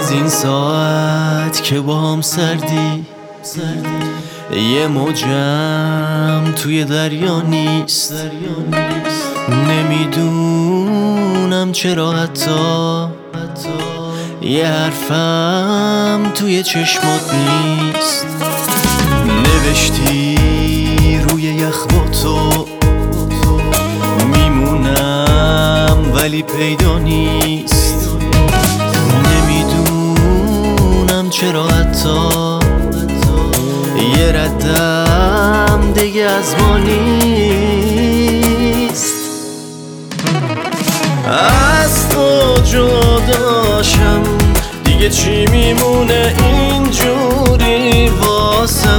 از این ساعت که با هم سردی یه موجم توی دریا نیست. نمیدونم چرا حتی یه حرفم توی چشمات نیست. نوشتی روی یخ با تو میمونم ولی پیدا نیست. نمیدونم چرا حتی یه ردم دیگه از ما نیست. از تو جداشم دیگه چی میمونه اینجوری واسم؟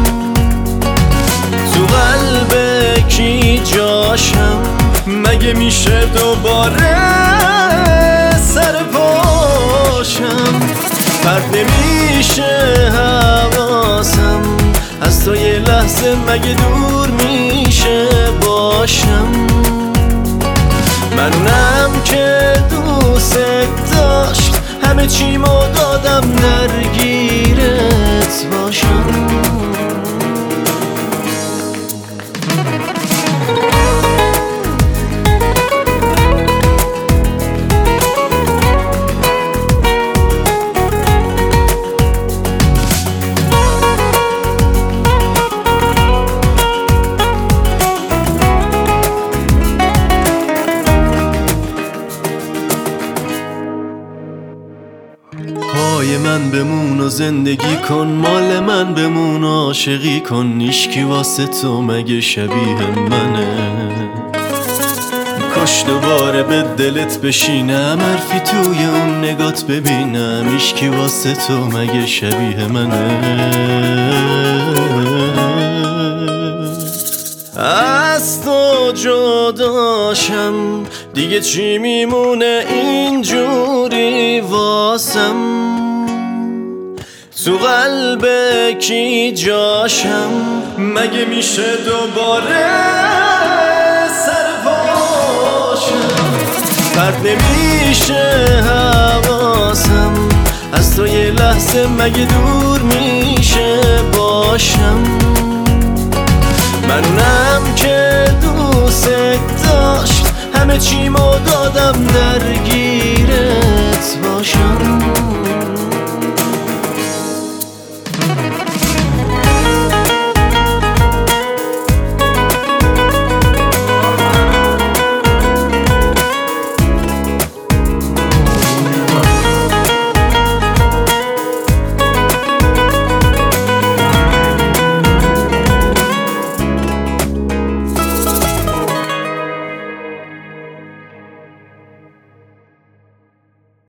تو قلب کی جاشم؟ مگه میشه دوباره سر پاشم؟ پرد نمیشه حواسم از تو یه لحظه مگه دور میشه باشم؟ منونم که دوست داشت همه چیمو دادم درگیرت باشم. پای من بمون و زندگی کن، مال من بمون و عاشقی کن. نیشکی واسه تو مگه شبیه منه؟ کاش دوباره به دلت بشینم، حرفی توی اون نگات ببینم. نیشکی واسه تو مگه شبیه منه؟ از تو جداشم دیگه چی میمونه اینجوری واسم؟ تو قلب کی جاشم؟ مگه میشه دوباره سر پاشم؟ پرد نمیشه حواسم از تو یه لحظه مگه دور میشه باشم؟ منونم که دوست داشت همه چیمو دادم درگیرت باشم.